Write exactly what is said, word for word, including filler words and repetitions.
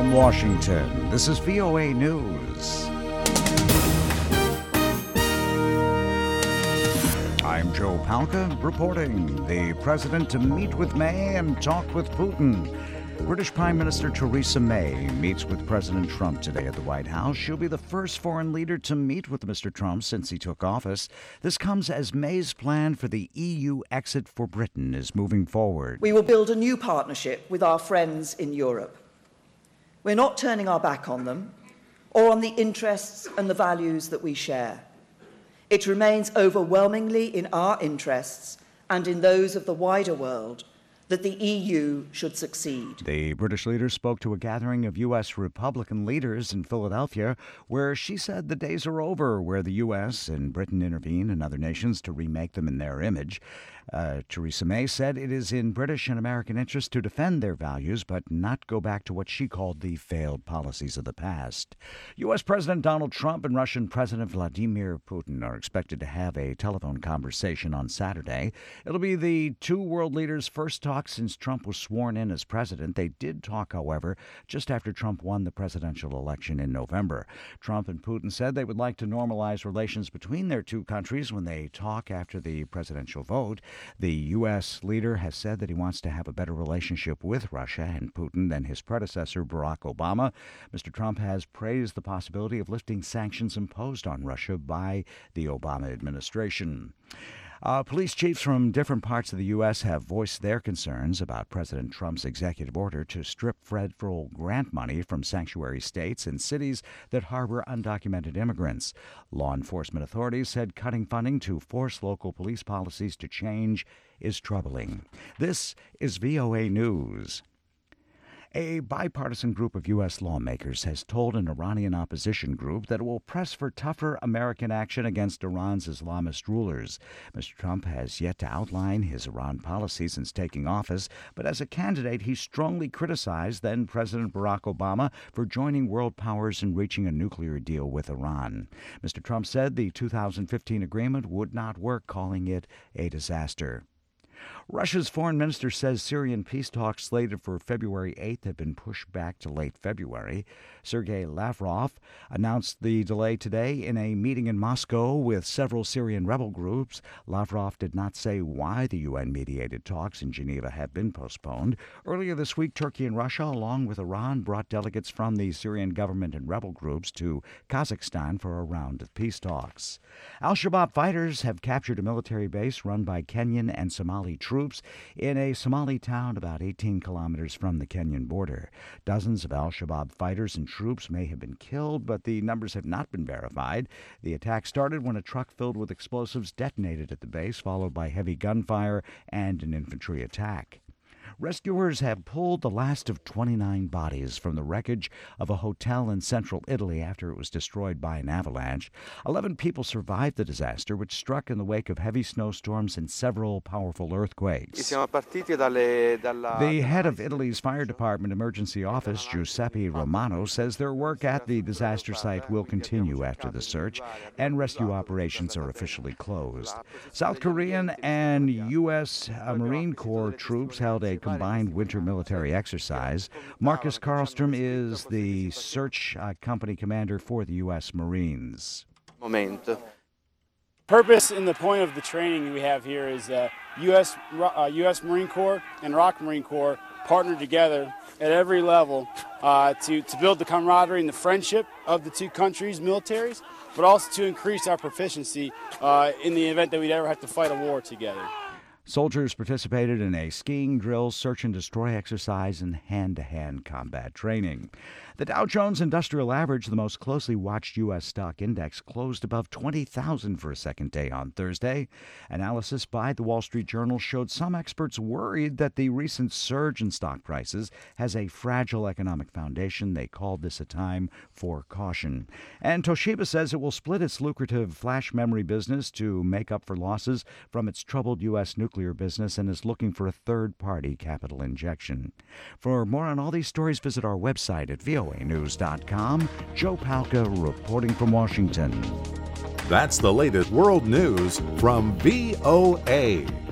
From Washington, this is V O A News. I'm Joe Palca reporting. The president to meet with May and talk with Putin. British Prime Minister Theresa May meets with President Trump today at the White House. She'll be the first foreign leader to meet with Mister Trump since he took office. This comes as May's plan for the E U exit for Britain is moving forward. We will build a new partnership with our friends in Europe. We're not turning our back on them or on the interests and the values that we share. It remains overwhelmingly in our interests and in those of the wider world that the E U should succeed. The British leader spoke to a gathering of U S Republican leaders in Philadelphia, where she said the days are over where the U S and Britain intervene in other nations to remake them in their image. Uh, Theresa May said it is in British and American interest to defend their values, but not go back to what she called the failed policies of the past. U S President Donald Trump and Russian President Vladimir Putin are expected to have a telephone conversation on Saturday. It'll be the two world leaders' first talk since Trump was sworn in as president. They did talk, however, just after Trump won the presidential election in November. Trump and Putin said they would like to normalize relations between their two countries when they talk after the presidential vote. The U S leader has said that he wants to have a better relationship with Russia and Putin than his predecessor, Barack Obama. Mister Trump has praised the possibility of lifting sanctions imposed on Russia by the Obama administration. Uh, police chiefs from different parts of the U S have voiced their concerns about President Trump's executive order to strip federal grant money from sanctuary states and cities that harbor undocumented immigrants. Law enforcement authorities said cutting funding to force local police policies to change is troubling. This is V O A News. A bipartisan group of U S lawmakers has told an Iranian opposition group that it will press for tougher American action against Iran's Islamist rulers. Mister Trump has yet to outline his Iran policy since taking office, but as a candidate, he strongly criticized then President Barack Obama for joining world powers in reaching a nuclear deal with Iran. Mister Trump said the two thousand fifteen agreement would not work, calling it a disaster. Russia's foreign minister says Syrian peace talks slated for February eighth have been pushed back to late February. Sergei Lavrov announced the delay today in a meeting in Moscow with several Syrian rebel groups. Lavrov did not say why the U N-mediated talks in Geneva have been postponed. Earlier this week, Turkey and Russia, along with Iran, brought delegates from the Syrian government and rebel groups to Kazakhstan for a round of peace talks. Al-Shabaab fighters have captured a military base run by Kenyan and Somali troops in a Somali town about eighteen kilometers from the Kenyan border. Dozens of Al-Shabaab fighters and troops may have been killed, but the numbers have not been verified. The attack started when a truck filled with explosives detonated at the base, followed by heavy gunfire and an infantry attack. Rescuers have pulled the last of twenty-nine bodies from the wreckage of a hotel in central Italy after it was destroyed by an avalanche. Eleven people survived the disaster, which struck in the wake of heavy snowstorms and several powerful earthquakes. The head of Italy's fire department emergency office, Giuseppe Romano, says their work at the disaster site will continue after the search, and rescue operations are officially closed. South Korean and U S Marine Corps troops held a combined winter military exercise. Marcus Karlstrom is the search uh, company commander for the U S Marines. Moment. Purpose and the point of the training we have here is uh, U S Uh, U S Marine Corps and Iraq Marine Corps partner together at every level uh, to, to build the camaraderie and the friendship of the two countries' militaries, but also to increase our proficiency uh, in the event that we'd ever have to fight a war together. Soldiers participated in a skiing drill, search and destroy exercise, and hand-to-hand combat training. The Dow Jones Industrial Average, the most closely watched U S stock index, closed above twenty thousand for a second day on Thursday. Analysis by the Wall Street Journal showed some experts worried that the recent surge in stock prices has a fragile economic foundation. They called this a time for caution. And Toshiba says it will split its lucrative flash memory business to make up for losses from its troubled U S nuclear business and is looking for a third-party capital injection. For more on all these stories, visit our website at V O A news dot com. Joe Palca reporting from Washington. That's the latest world news from V O A.